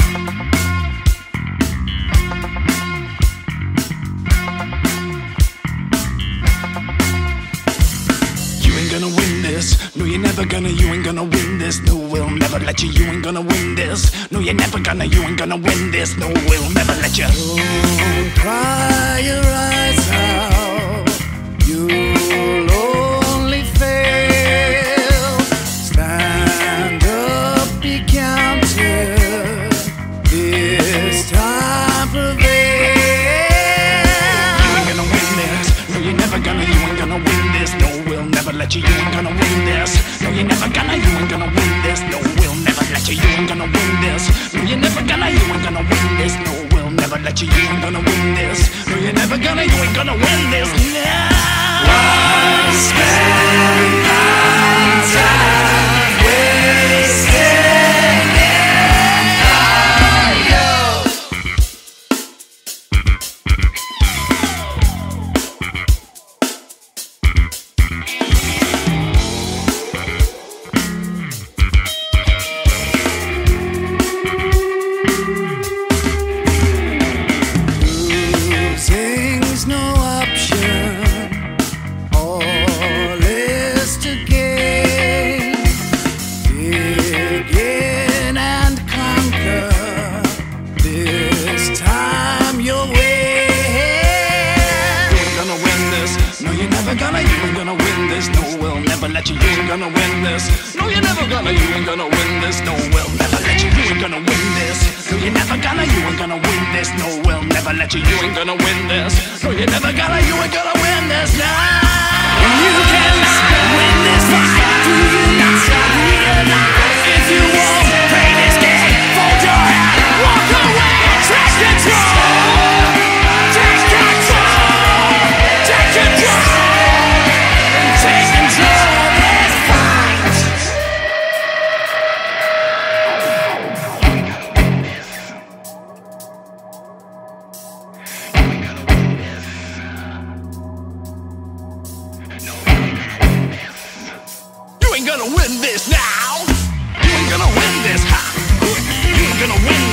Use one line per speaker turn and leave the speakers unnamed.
No, you're never gonna, you ain't gonna win this. No, we'll never let you, you ain't gonna win this. No, you're never gonna, you ain't gonna win this. No, we'll never let you.
Don't cry your eyes out, you'll only fail. Stand up, be counted, this time prevail.
You ain't gonna win this. No, you're never gonna, you ain't gonna win this. No, we'll never let you, you ain't gonna win this. No, you're never gonna, you ain't gonna win this. No, we'll never let you, you ain't gonna win this. No, you're never gonna, you ain't gonna win this. No, we'll never let you, you ain't gonna win this. No, you're never gonna, you ain't gonna win this. No.
Why spend my time wasting on you? Losing's no option. All is to gain. Begin and conquer. This time your way.
You ain't gonna win this. No, you're never gonna, you ain't gonna win this. No, we'll never let you, you ain't gonna win this. No, you're never gonna, you ain't gonna win this. No, we'll never let you, you ain't gonna win this. No, you're never gonna, you ain't gonna win this. No, we'll never let you, you ain't gonna win this. No, you're never gonna, you ain't gonna win this. Now
You cannot win this fight. Do you not realize? If you won't play this game, fold your hand, walk away, take control. Take control. Take control. Take control. Let's fight.
you ain't gonna win this now. You ain't gonna win this, ha. You ain't gonna win